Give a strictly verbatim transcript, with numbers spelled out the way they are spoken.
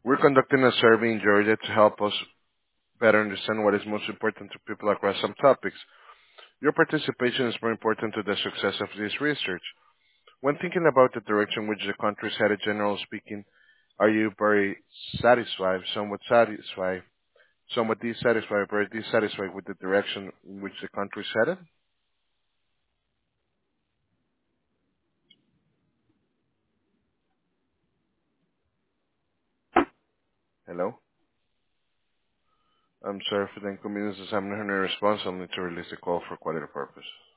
We're conducting a survey in Georgia to help us better understand what is most important to people across some topics. Your participation is more important to the success of this research. When thinking about the direction which the country is headed, generally speaking, are you very satisfied, somewhat satisfied, somewhat dissatisfied, very dissatisfied with the direction in which the country is headed? Hello? I'm sorry for the inconvenience. I'm not hearing a response. I'll need to release the call for quality purpose.